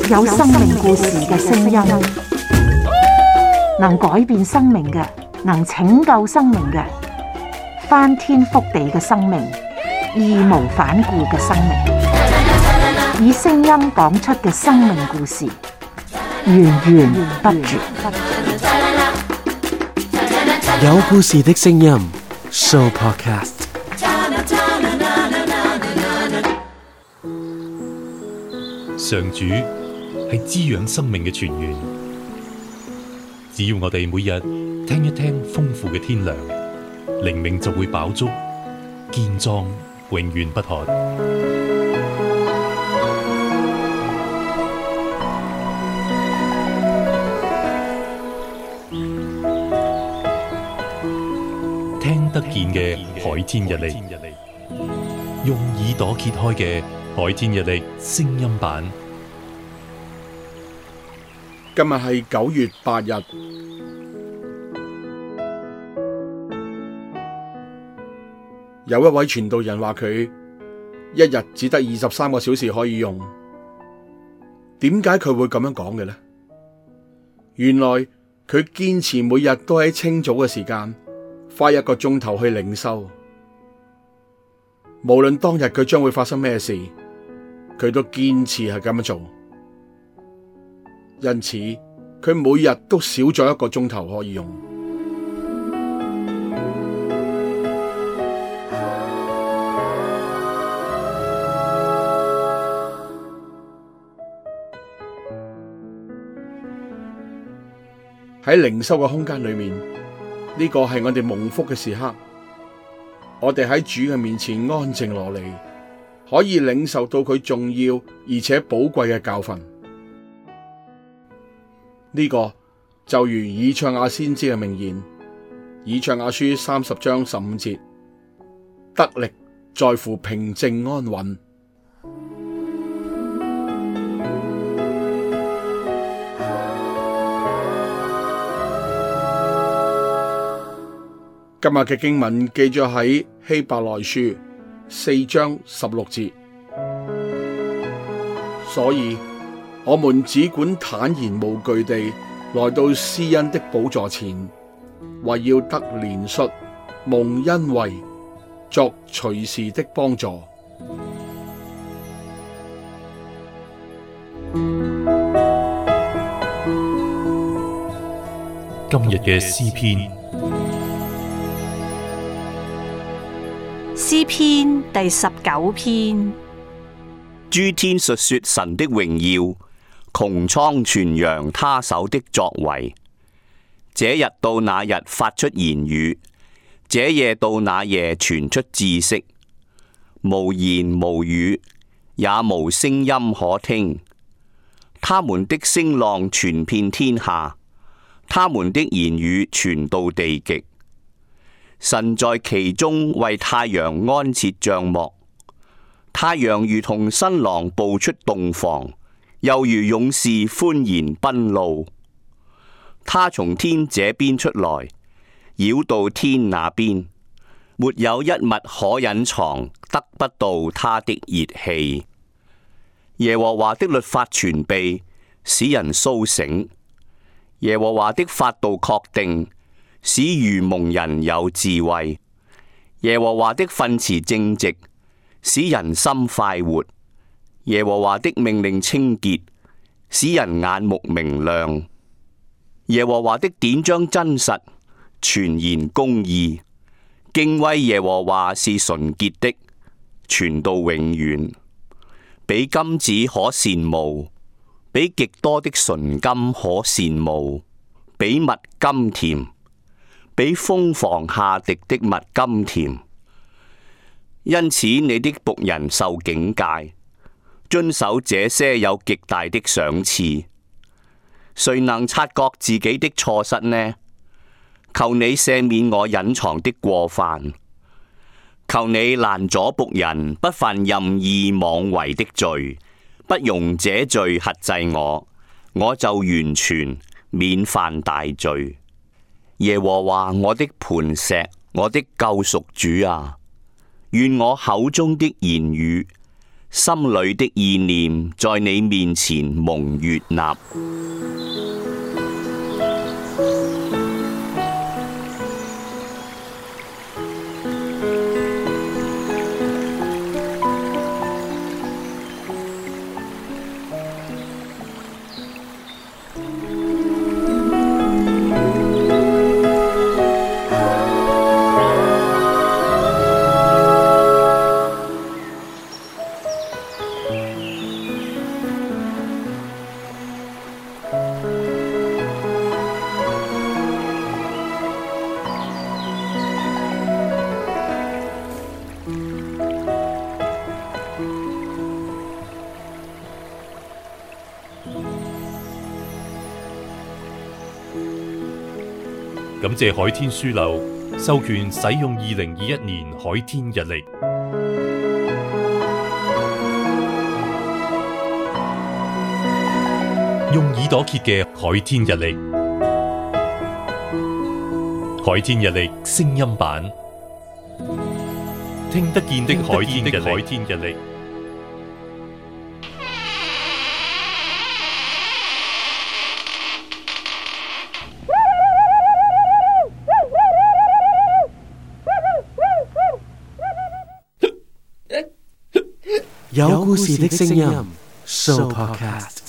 有生命故事嘅聲音，能改變生命嘅，能拯救生命嘅，翻天覆地嘅生命，義無反顧嘅生命，以聲音講出嘅生命故事，源源不絕。 有故事的聲音 Show Podcast。 上主係滋養生命嘅泉源，只要我哋每日聽一聽豐富嘅天糧，靈命就會飽足，健壯永遠不渴。聽得見嘅海天日曆，用耳朵揭開嘅海天日曆聲音版。 今日係9月8日。有一位傳道人話佢一日只得23個小時可以用。點解佢會咁樣講嘅呢？原來佢堅持每日都喺清早嘅時間花1個鐘頭去靈修。無論當日佢將會發生咩事，佢都堅持係咁樣做。因此，佢每日都少咗1個鐘頭可以用。喺靈修嘅空間裏面，呢個係我哋蒙福嘅時刻。我哋喺主嘅面前安靜落嚟，可以領受到佢重要而且寶貴嘅教訓。呢個就如以賽亞先知嘅名言，以賽亞書30章15節，得力在乎平靜安穩。今日嘅經文記咗喺希伯來書4章16節，所以我們只管坦然無懼地來到施恩的寶座前，為要得憐恤，蒙恩惠，作隨時的幫助。 今日嘅詩篇， 詩篇第19篇。 諸天述說神的榮耀，穹蒼傳揚他手的作為。這日到那日發出言語，這夜到那夜傳出知識。無言無語，也無聲音可聽。他們的聲浪傳遍天下，他們的言語傳到地極。神在其中為太陽安設帳幕，太陽如同新郎步出洞房，又如勇士歡然奔路。他從天這邊出來，繞到天那邊，沒有一物可隱藏，得不到他的熱氣。耶和華的律法全備，使人蘇醒；耶和華的法度確定，使愚蒙人有智慧。耶和華的訓詞正直，使人心快活。耶和華的命令清潔，使人眼目明亮。耶和華的典章真實，全然公義。敬畏耶和華是純潔的，傳到永遠。比金子可羨慕，比極多的純金可羨慕，比蜜甘甜，比蜂房下滴的蜜甘甜。因此你的僕人受警戒，遵守這些有極大的賞賜。誰能察覺自己的錯失呢？求你赦免我隱藏的過犯，求你攔阻僕人不犯任意妄為的罪，不容這罪轄制我，我就完全免犯大罪。耶和華我的磐石，我的救贖主啊，願我口中的言語， 心裏的意念在你面前蒙悅納。 感謝海天書樓授權使用2021年海天日曆，用耳朵揭嘅海天日曆，海天日曆聲音版，聽得見的海天日曆。 有故事的聲音 Show Podcast。